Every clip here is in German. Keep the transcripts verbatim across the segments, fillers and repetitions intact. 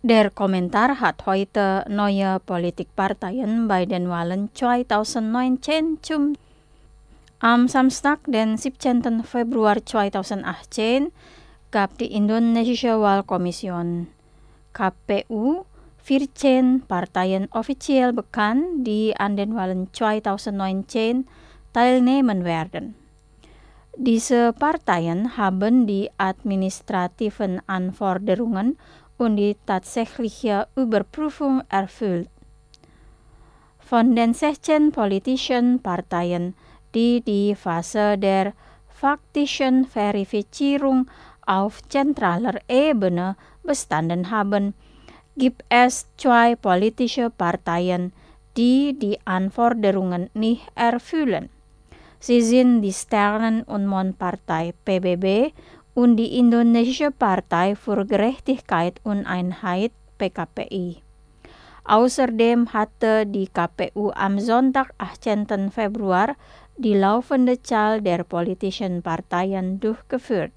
Der Kommentar hat heute neue Politikparteien bei den Wahlen zweitausendneunzehn zum Am Samstag den siebzehnten Februar zweitausendachtzehn gab die Indonesische Wahlkommission K P U vierzehn Parteien offiziell bekannt, die an den Wahlen zweitausendneunzehn teilnehmen werden. Diese Parteien haben die administrativen Anforderungen und die tatsächliche Überprüfung erfüllt. Von den sechzehn politischen Parteien, die die Phase der faktischen Verifizierung auf zentraler Ebene bestanden haben, gibt es zwei politische Parteien, die die Anforderungen nicht erfüllen. Sie sind die Sternen- und Mondpartei P B B und die Indonesische Partei für Gerechtigkeit und Einheit P K P I. Außerdem hatte die K P U am Sonntag, achtzehnten Februar, die laufende Zahl der politischen Parteien durchgeführt.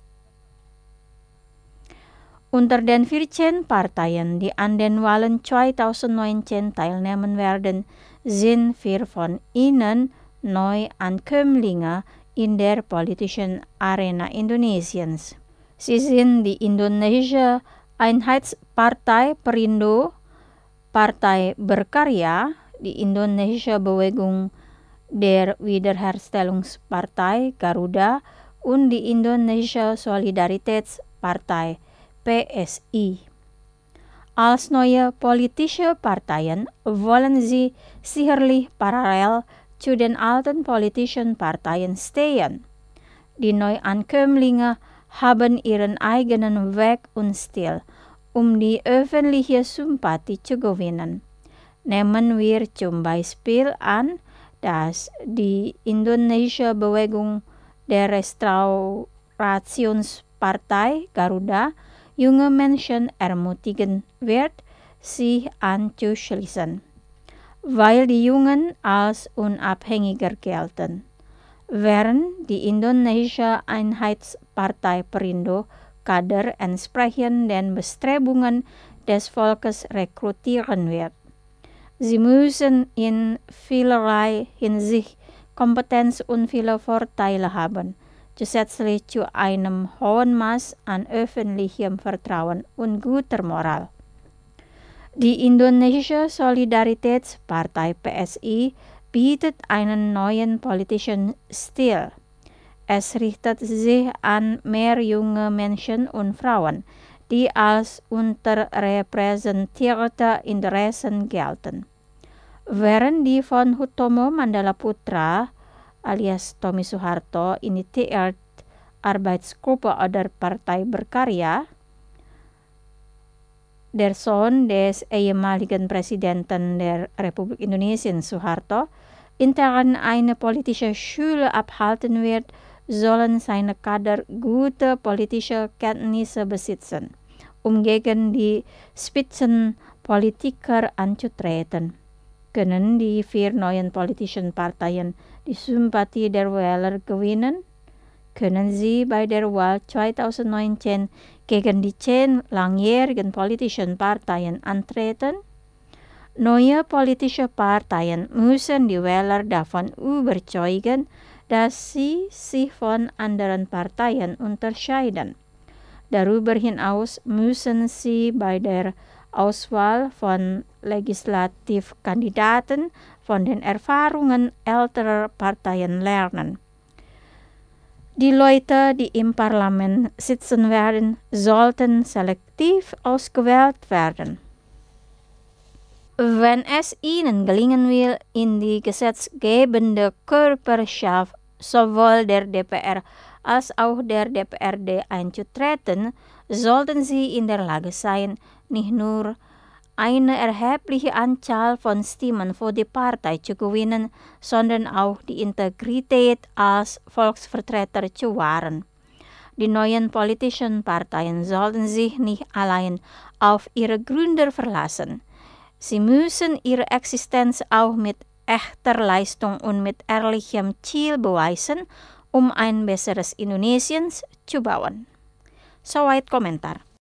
Unter den vierzehn Parteien, die an den Wahlen zweitausendneunzehn teilnehmen werden, sind vier von ihnen Neuankömmlinge in der politischen Arena Indonesiens. Sie sind die Indonesische Einheitspartei Perindo, Partai Berkarya, die Indonesische Bewegung der Wiederherstellungspartei Garuda und die Indonesische Solidaritätspartei P S I. Als neue politische Parteien wollen sie sicherlich parallel zu den alten politischen Parteien stehen. Die Neuankömmlinge haben ihren eigenen Weg und Stil, um die öffentliche Sympathie zu gewinnen. Nehmen wir zum Beispiel an, dass die Indonesische Bewegung der Restaurationspartei Garuda junge Menschen ermutigen wird, sich anzuschließen, weil die Jungen als unabhängiger gelten, während die Indonesische Einheitspartei Perindo Kader entsprechend den Bestrebungen des Volkes rekrutieren wird. Sie müssen in vielerlei Hinsicht Kompetenz und viele Vorteile haben, zusätzlich zu einem hohen Maß an öffentlichem Vertrauen und guter Moral. Die Indonesische Solidaritätspartei P S I bietet einen neuen politischen Stil. Es richtet sich an mehr junge Menschen und Frauen, die als unterrepräsentierte Interessen gelten. Während die von Hutomo Mandalaputra alias Tommy Soeharto initiierte Arbeitsgruppe oder Partai Berkarya, der Sohn des ehemaligen Präsidenten der Republik Indonesia Soeharto, intern eine politische Schule abhalten wird, sollen seine Kader gute politische Kenntnisse besitzen, um gegen die Spitzenpolitiker anzutreten. Können die vier neuen politischen Parteien die Sympathie der Wähler gewinnen? Können sie bei der Wahl zweitausendneunzehn gegen die zehn langjährigen politischen Parteien antreten? Neue politische Parteien müssen die Wähler davon überzeugen, dass sie sich von anderen Parteien unterscheiden. Darüber hinaus müssen sie bei der Auswahl von Legislativkandidaten von den Erfahrungen älterer Parteien lernen. Die Leute, die im Parlament sitzen werden, sollten selektiv ausgewählt werden. Wenn es ihnen gelingen will, in die gesetzgebende Körperschaft sowohl der D P R als auch der D P R D einzutreten, sollten sie in der Lage sein, nicht nur eine erhebliche Anzahl von Stimmen für die Partei zu gewinnen, sondern auch die Integrität als Volksvertreter zu wahren. Die neuen politischen Parteien sollten sich nicht allein auf ihre Gründer verlassen. Sie müssen ihre Existenz auch mit echter Leistung und mit ehrlichem Ziel beweisen, um ein besseres Indonesiens zu bauen. Soweit Komentar.